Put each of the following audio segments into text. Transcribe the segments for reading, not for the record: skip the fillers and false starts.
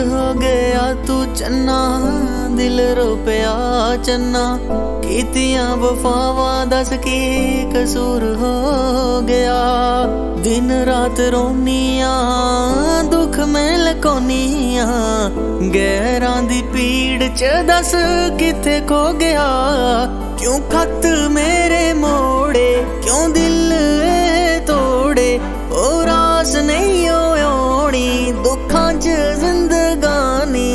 हो गया तू चन्ना, दिल रोपया चन्ना, कीतियां वफावां दस की कसूर हो गया। दिन रात रोनिया दुख में लकोनिया, गैरां दी पीड़ च दस किथे खो गया। क्यों खत मेरे मोड़े, क्यों दिल तोड़े, ओ रास नहीं होनी दुखां च जिंदगानी।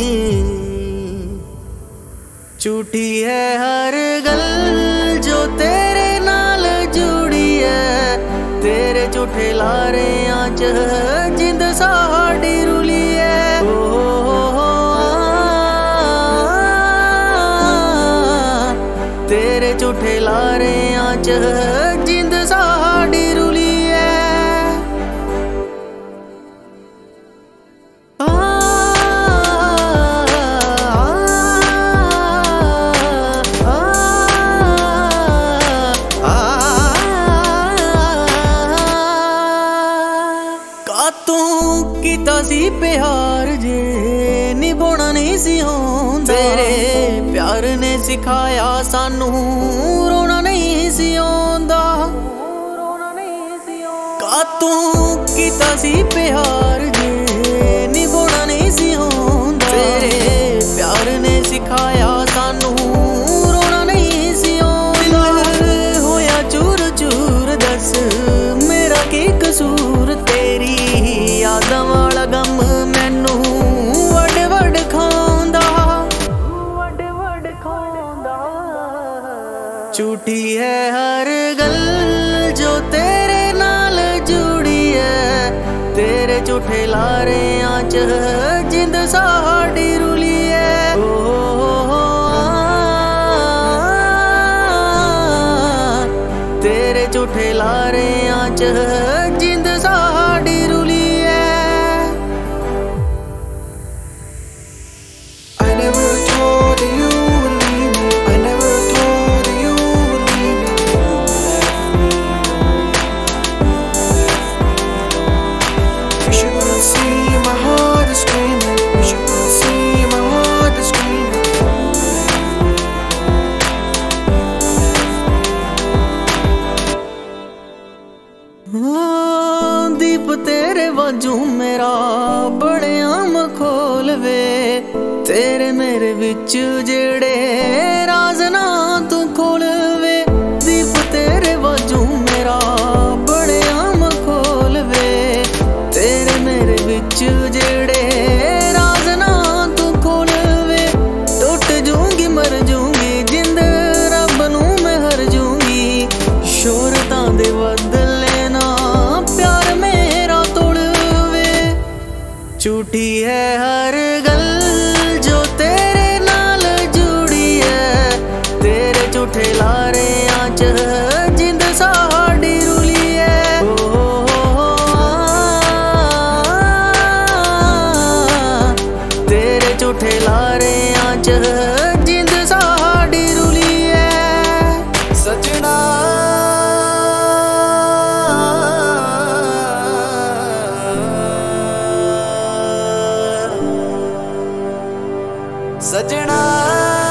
झूठी है हर गल जो तेरे नाल जुड़ी है, तेरे झूठे लारेआं च जिंद साडी रुली है। तेरे झूठे लारेआं च जिंद साडी रुली है। तू कीता सी प्यार जे निभाना नहीं सी होंदा, तेरे प्यार ने सिखाया सानू रोना नहीं सी होंदा। का तू कीता सी प्यार जे निभाना नहीं सी होंदा, तेरे प्यार ने सिखाया सानू रोना नहीं सी होंदा। दिल होया चूर चूर दस मेरा की कसूर, तेरी यादां वाला गम मैनू वड वड खांदा। झूठी है हर गल जो तेरे नाल जुड़ी है, तेरे झूठे लारेआं च जिंद साडी रुली है। तेरे झूठे लारेआं च जिंद साडी रुली है। I never thought that you would leave me. I never thought that you would leave me. Wish you could see my heart is screaming. Wish you could see my heart is screaming. दीप तेरे वाजू मेरा बड़े आम खोल वे, तेरे मेरे विच जेड़े राज ना तू खोल वे। दीप तेरे वाजू मेरा बड़े आम खोल वे, तेरे मेरे विच जेड़े राज ना तू खोल वे। टुट जूंगी मर जूंगी जिंद रब नू मैं हर जूंगी, शोहरतां दे बदले ना प्यार मेरा तोड़ वे। झूठी है हर गल जो तेरे नाल जुड़ी है, तेरे झूठे लारेआं च जिंद साडी रुली है। तेरे झूठे लारेआं च जिंद साडी रुली है। सजना सजना